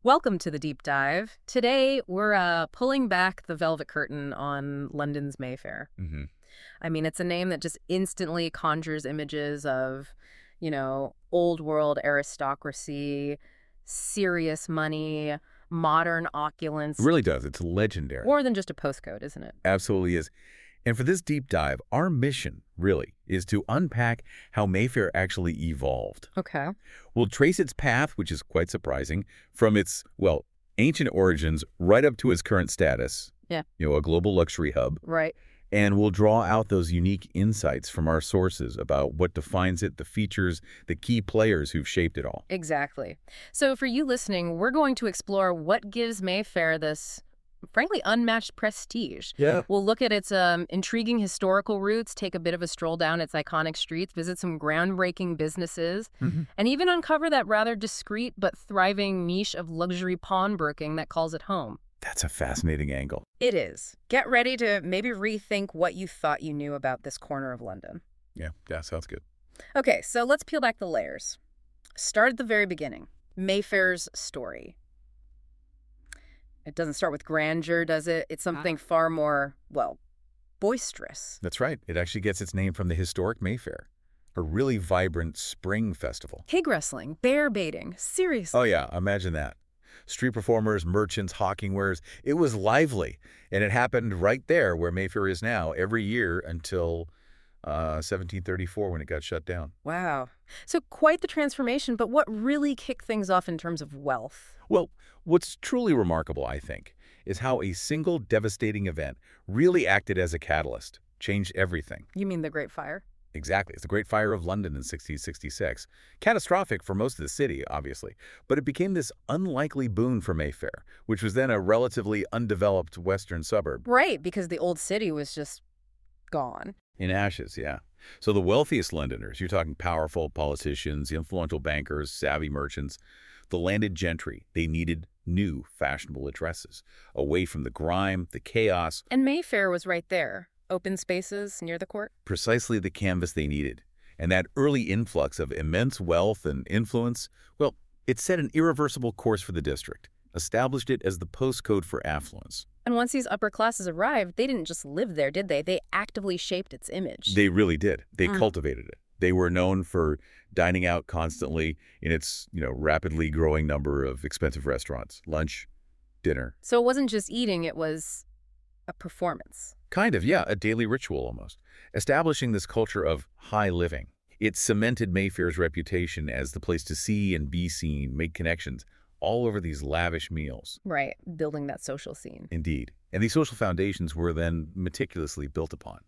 Welcome to the deep dive. Today, we're pulling back the velvet curtain on London's Mayfair. hmm I mean, it's a name that just instantly conjures images of, old world aristocracy, serious money, modern It opulence. really does. It's legendary. More than just a postcode, isn't it? Absolutely is. And for this deep dive, our mission really is to unpack how Mayfair actually evolved. Okay. We'll trace its path, which is quite surprising, from its, ancient origins right up to its current status, Yeah. a global luxury hub. Right. And we'll draw out those unique insights from our sources about what defines it, the features, the key players who've shaped it all. Exactly. So for you listening, we're going to explore what gives Mayfair this, frankly, unmatched prestige. Yeah. We'll look at its intriguing historical roots, take a bit of a stroll down its iconic streets, visit some groundbreaking businesses, and even uncover that rather discreet but thriving niche of luxury pawnbroking that calls it home. That's a fascinating angle. It is. Get ready to maybe rethink what you thought you knew about this corner of London. Yeah, sounds good. Okay, so let's peel back the layers. Start at the very beginning. Mayfair's story. It doesn't start with grandeur, does it? It's something far more, boisterous. That's right. It actually gets its name from the historic Mayfair, a really vibrant spring festival. Pig wrestling, bear baiting, seriously. Oh, yeah, imagine that. Street performers, merchants, hawking wares. It was lively, and it happened right there where Mayfair is now every year until 1734 when it got shut down. Wow. So quite the transformation, but what really kicked things off in terms of wealth? Well, what's truly remarkable, I think, is how a single devastating event really acted as a catalyst, changed everything. You mean the Great Fire? Exactly. It's the Great Fire of London in 1666. Catastrophic for most of the city, obviously, but it became this unlikely boon for Mayfair, which was then a relatively undeveloped western suburb. Right, because the old city was just gone. In ashes, yeah. So the wealthiest Londoners, you're talking powerful politicians, influential bankers, savvy merchants, the landed gentry, they needed new fashionable addresses, away from the grime, the chaos, And Mayfair was right there. Open spaces near the court. precisely the canvas they needed. And that early influx of immense wealth and influence, it set an irreversible course for the district, established it as the postcode for affluence. And once these upper classes arrived, they didn't just live there, did they? They actively shaped its image. They really did. They Mm. cultivated it. They were known for dining out constantly in its, rapidly growing number of expensive restaurants, lunch, dinner. So it wasn't just eating, it was a performance. Kind of, yeah, a daily ritual almost. Establishing this culture of high living. It cemented Mayfair's reputation as the place to see and be seen, make connections, all over these lavish meals. Right, building that social scene. Indeed. And these social foundations were then meticulously built upon.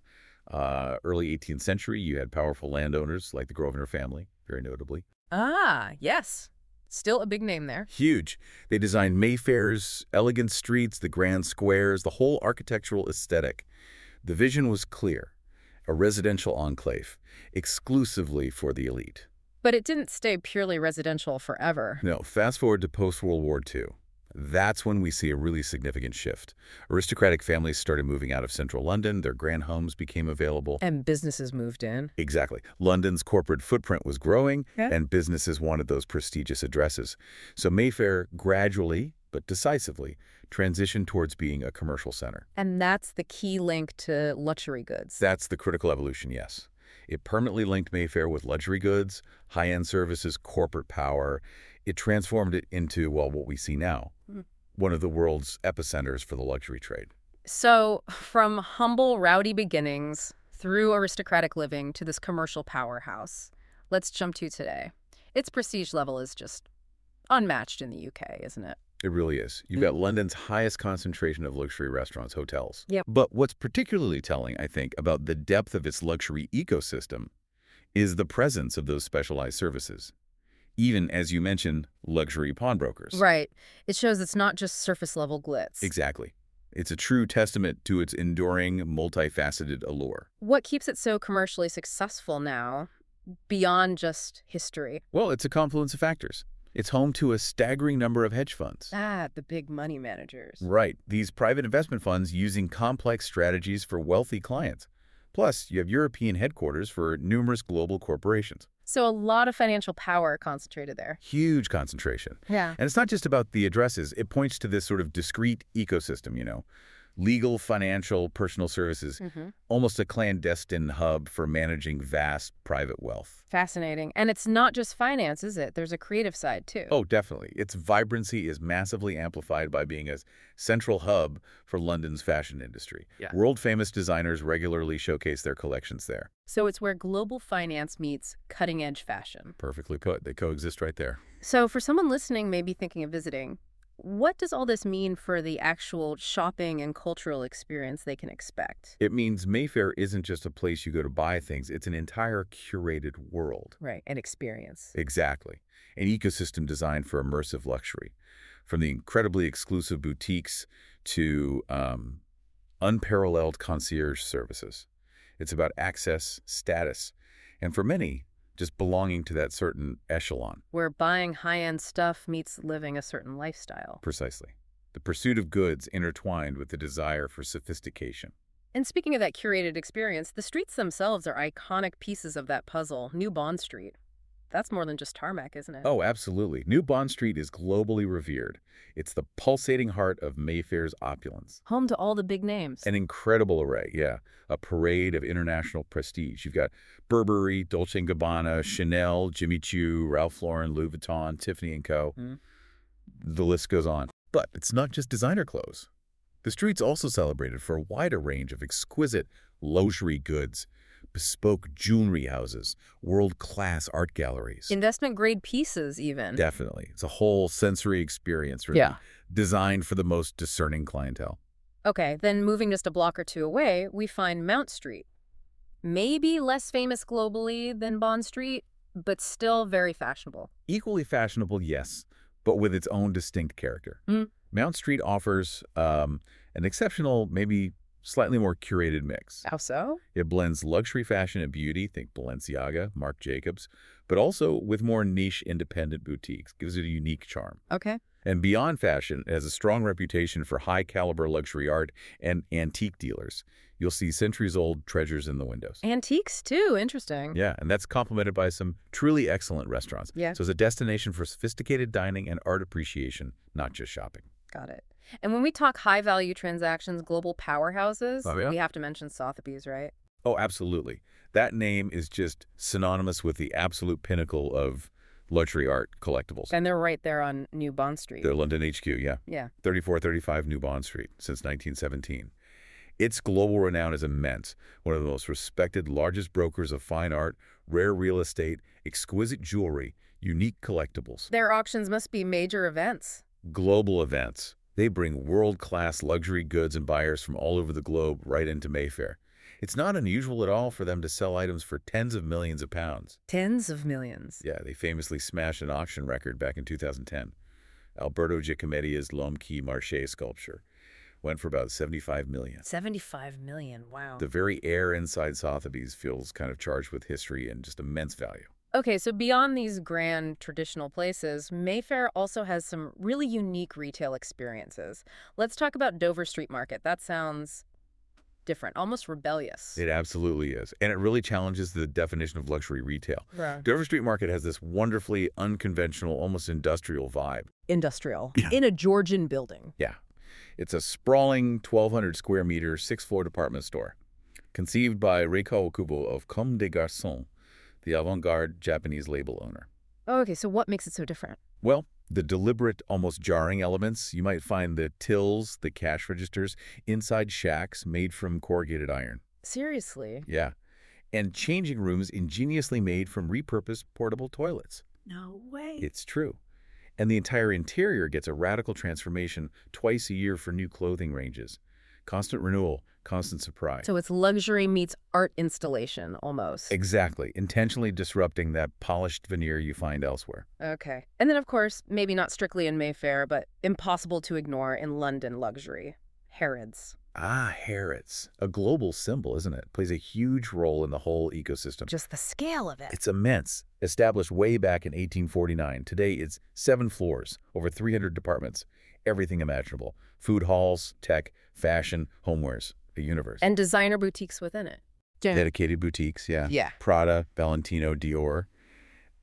Early 18th century, you had powerful landowners like the Grosvenor family, very notably. Ah, yes. Still a big name there. Huge. They designed Mayfair's elegant streets, the grand squares, the whole architectural aesthetic. The vision was clear. A residential enclave, exclusively for the elite. But it didn't stay purely residential forever. No, fast forward to post-World War II. That's when we see a really significant shift. Aristocratic families started moving out of central London. Their grand homes became available. And businesses moved in. Exactly. London's corporate footprint was growing, Yeah. and businesses wanted those prestigious addresses. So Mayfair gradually, but decisively, transitioned towards being a commercial center. And that's the key link to luxury goods. That's the critical evolution, yes. It permanently linked Mayfair with luxury goods, high-end services, corporate power. It transformed it into, what we see now, one of the world's epicenters for the luxury trade. So, from humble, rowdy beginnings through aristocratic living to this commercial powerhouse, let's jump to today. Its prestige level is just unmatched in the UK, isn't it? It really is. You've got London's highest concentration of luxury restaurants, hotels. Yep. But what's particularly telling, I think, about the depth of its luxury ecosystem is the presence of those specialized services. Even, as you mentioned, luxury pawnbrokers. Right. It shows it's not just surface-level glitz. Exactly. It's a true testament to its enduring, multifaceted allure. What keeps it so commercially successful now, beyond just history? Well, it's a confluence of factors. It's home to a staggering number of hedge funds. Ah, the big money managers. Right. These private investment funds using complex strategies for wealthy clients. Plus, you have European headquarters for numerous global corporations. So a lot of financial power concentrated there. Huge concentration. Yeah. And it's not just about the addresses. It points to this sort of discrete ecosystem, legal, financial, personal services, almost a clandestine hub for managing vast private wealth. Fascinating. And it's not just finance, is it? There's a creative side, too. Oh, definitely. Its vibrancy is massively amplified by being a central hub for London's fashion industry. Yeah. World-famous designers regularly showcase their collections there. So it's where global finance meets cutting-edge fashion. Perfectly put. They coexist right there. So for someone listening, maybe thinking of visiting, what does all this mean for the actual shopping and cultural experience they can expect? It means Mayfair isn't just a place you go to buy things. It's an entire curated world. Right, an experience. Exactly. An ecosystem designed for immersive luxury. From the incredibly exclusive boutiques to unparalleled concierge services. It's about access, status, and for many, just belonging to that certain echelon. Where buying high-end stuff meets living a certain lifestyle. Precisely. The pursuit of goods intertwined with the desire for sophistication. And speaking of that curated experience, the streets themselves are iconic pieces of that puzzle. New Bond Street. That's more than just tarmac, isn't it? Oh, absolutely. New Bond Street is globally revered. It's the pulsating heart of Mayfair's opulence. Home to all the big names. An incredible array, yeah. A parade of international prestige. You've got Burberry, Dolce & Gabbana, Chanel, Jimmy Choo, Ralph Lauren, Louis Vuitton, Tiffany & Co. The list goes on. But it's not just designer clothes. The street's also celebrated for a wider range of exquisite luxury goods, bespoke jewelry houses, world-class art galleries. Investment-grade pieces, even. Definitely. It's a whole sensory experience, really, designed for the most discerning clientele. Okay, then moving just a block or two away, we find Mount Street. Maybe less famous globally than Bond Street, but still very fashionable. Equally fashionable, yes, but with its own distinct character. Mount Street offers an exceptional, maybe slightly more curated mix. How so? It blends luxury fashion and beauty, think Balenciaga, Marc Jacobs, but also with more niche independent boutiques. Gives it a unique charm. Okay. And beyond fashion, it has a strong reputation for high-caliber luxury art and antique dealers. You'll see centuries-old treasures in the windows. Antiques, too. Interesting. Yeah, and that's complemented by some truly excellent restaurants. Yeah. So it's a destination for sophisticated dining and art appreciation, not just shopping. Got it. And when we talk high-value transactions, global powerhouses, yeah? we have to mention Sotheby's, right? Oh, absolutely. That name is just synonymous with the absolute pinnacle of luxury art collectibles. And they're right there on New Bond Street. Their London HQ, yeah. Yeah. 3435 New Bond Street since 1917. Its global renown is immense. One of the most respected, largest brokers of fine art, rare real estate, exquisite jewelry, unique collectibles. Their auctions must be major events. Global events. They bring world-class luxury goods and buyers from all over the globe right into Mayfair. It's not unusual at all for them to sell items for tens of millions of pounds. Tens of millions. Yeah, they famously smashed an auction record back in 2010. Alberto Giacometti's L'Homme qui Marchait sculpture went for about 75 million. 75 million, wow. The very air inside Sotheby's feels kind of charged with history and just immense value. Okay, so beyond these grand traditional places, Mayfair also has some really unique retail experiences. Let's talk about Dover Street Market. That sounds different, almost rebellious. It absolutely is. And it really challenges the definition of luxury retail. Right. Dover Street Market has this wonderfully unconventional, almost industrial vibe. Industrial. Yeah. In a Georgian building. Yeah. It's a sprawling 1,200 square meter, 6th-floor department store. Conceived by Reiko Okubo of Comme des Garçons, the avant-garde Japanese label owner. Oh, okay, so what makes it so different? Well, the deliberate, almost jarring elements. You might find the tills, the cash registers, inside shacks made from corrugated iron. Seriously? Yeah. And changing rooms ingeniously made from repurposed portable toilets. No way. It's true. And the entire interior gets a radical transformation twice a year for new clothing ranges. Constant renewal, constant surprise. So it's luxury meets art installation, almost. Exactly. Intentionally disrupting that polished veneer you find elsewhere. Okay. And then, of course, maybe not strictly in Mayfair, but impossible to ignore in London luxury. Harrods. Ah, Harrods. A global symbol, isn't it? Plays a huge role in the whole ecosystem. Just the scale of it. It's immense. Established way back in 1849. Today, it's 7 floors, over 300 departments. Everything imaginable. Food halls, tech, fashion, homewares. A universe. And designer boutiques within it. Dedicated boutiques, yeah. Yeah. Prada, Valentino, Dior.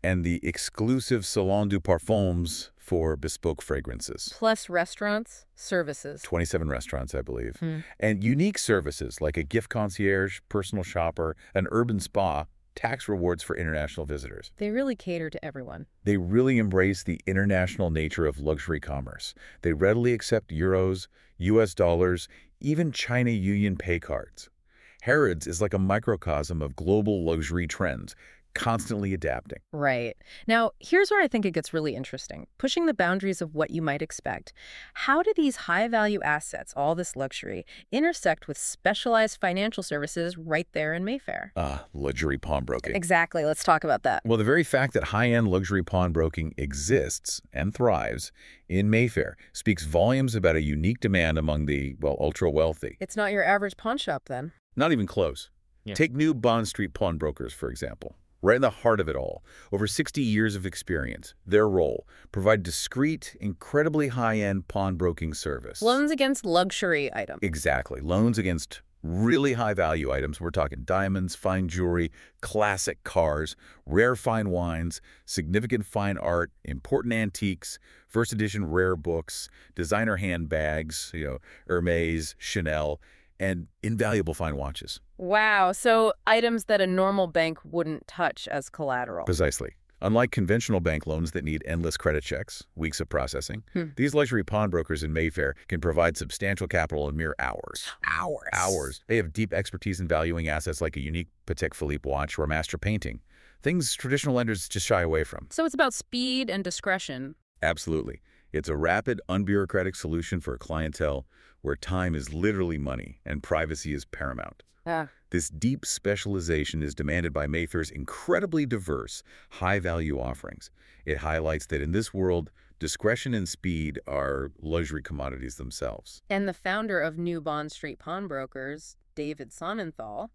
and the exclusive Salon du Parfums for bespoke fragrances. Plus restaurants, services. 27 restaurants, I believe. And unique services like a gift concierge, personal shopper, an urban spa, tax rewards for international visitors. They really cater to everyone. They really embrace the international nature of luxury commerce. They readily accept euros, US dollars, even China Yuan pay cards. Harrods is like a microcosm of global luxury trends, constantly adapting. Right. Now, here's where I think it gets really interesting. Pushing the boundaries of what you might expect. How do these high-value assets, all this luxury, intersect with specialized financial services right there in Mayfair? Luxury pawnbroking. Exactly. Let's talk about that. Well, the very fact that high-end luxury pawnbroking exists and thrives in Mayfair speaks volumes about a unique demand among the, well, ultra-wealthy. It's not your average pawn shop, then. Not even close. Yeah. Take New Bond Street Pawnbrokers, for example. Right in the heart of it all, over 60 years of experience, their role, provide discreet, incredibly high-end pawnbroking service. Loans against luxury items. Exactly. Loans against really high-value items. We're talking diamonds, fine jewelry, classic cars, rare fine wines, significant fine art, important antiques, first edition rare books, designer handbags, Hermes, Chanel, and invaluable fine watches. Wow. So items that a normal bank wouldn't touch as collateral. Precisely. Unlike conventional bank loans that need endless credit checks, weeks of processing, these luxury pawnbrokers in Mayfair can provide substantial capital in mere hours. Hours. They have deep expertise in valuing assets like a unique Patek Philippe watch or master painting, things traditional lenders just shy away from. So it's about speed and discretion. Absolutely. It's a rapid, unbureaucratic solution for a clientele where time is literally money and privacy is paramount. This deep specialization is demanded by Mayfair's incredibly diverse, high-value offerings. It highlights that in this world, discretion and speed are luxury commodities themselves. And the founder of New Bond Street Pawnbrokers, David Sonnenthal,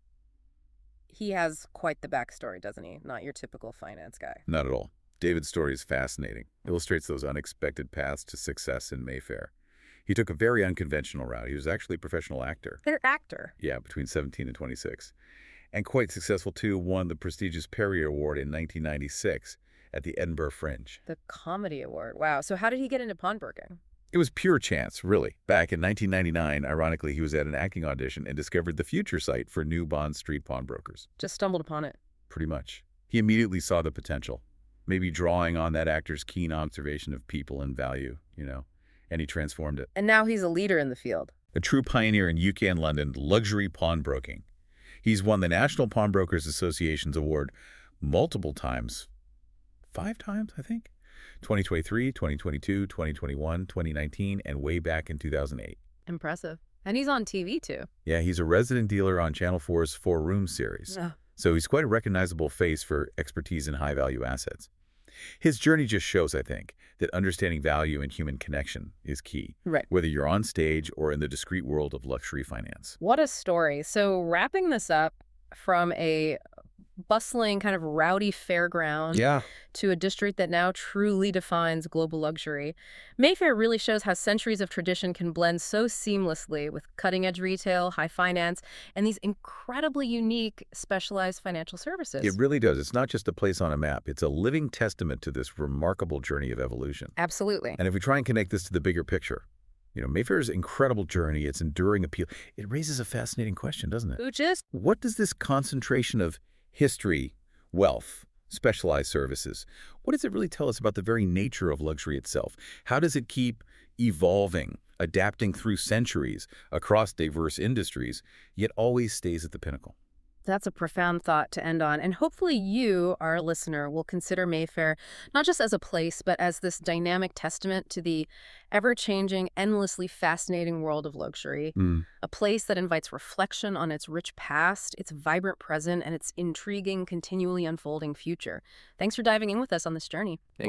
he has quite the backstory, doesn't he? Not your typical finance guy. Not at all. David's story is fascinating. Illustrates those unexpected paths to success in Mayfair. He took a very unconventional route. He was actually a professional actor. They're actor. Yeah, between 17 and 26. And quite successful, too, won the prestigious Perrier Award in 1996 at the Edinburgh Fringe. The Comedy Award. Wow. So how did he get into pawnbroking? It was pure chance, really. Back in 1999, ironically, he was at an acting audition and discovered the future site for New Bond Street Pawnbrokers. Just stumbled upon it. Pretty much. He immediately saw the potential, maybe drawing on that actor's keen observation of people and value, and he transformed it. And now he's a leader in the field. A true pioneer in UK and London luxury pawnbroking. He's won the National Pawnbrokers Association's award multiple times. 5 times, I think. 2023, 2022, 2021, 2019, and way back in 2008. Impressive. And he's on TV, too. Yeah, he's a resident dealer on Channel 4's 4 Room series. So he's quite a recognizable face for expertise in high-value assets. His journey just shows, I think, that understanding value and human connection is key. Right. Whether you're on stage or in the discrete world of luxury finance. What a story. So wrapping this up from a bustling, kind of rowdy fairground to a district that now truly defines global luxury, Mayfair really shows how centuries of tradition can blend so seamlessly with cutting-edge retail, high finance, and these incredibly unique specialized financial services. It really does. It's not just a place on a map. It's a living testament to this remarkable journey of evolution. Absolutely. And if we try and connect this to the bigger picture, Mayfair's incredible journey, its enduring appeal, it raises a fascinating question, doesn't it? Which is? What does this concentration of history, wealth, specialized services, what does it really tell us about the very nature of luxury itself? How does it keep evolving, adapting through centuries across diverse industries, yet always stays at the pinnacle? That's a profound thought to end on. And hopefully you, our listener, will consider Mayfair not just as a place, but as this dynamic testament to the ever-changing, endlessly fascinating world of luxury. A place that invites reflection on its rich past, its vibrant present, and its intriguing, continually unfolding future. Thanks for diving in with us on this journey.